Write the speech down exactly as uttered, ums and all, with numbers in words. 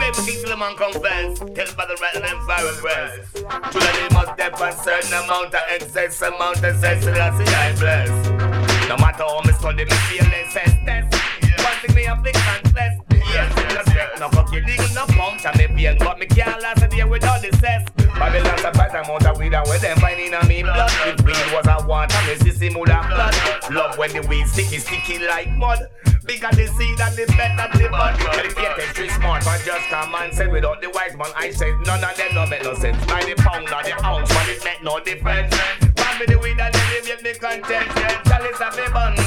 Baby, king till the man confess. Tell by the right and fire and press. To the name must step a certain amount of excess amount of sense. So that's the I bless. No matter how me study, me feel less test. One thing me have to confess. Yes, just take no fuck you legal, no punch and me pain. But me can't last a day without the cess. Babylon's a bad amount of weed and when them finding on me blood. If weed was a want and me sissy mood of blood. Love when the weed sticky, sticky like mud. Bigger the seed and the better the bud. Educated, street smart, but just common sense. Without the wise man, I said none of them no make no sense. By the pound or the ounce, but it make no difference. Pass me the weed and then they make me content. Chalice of me bun,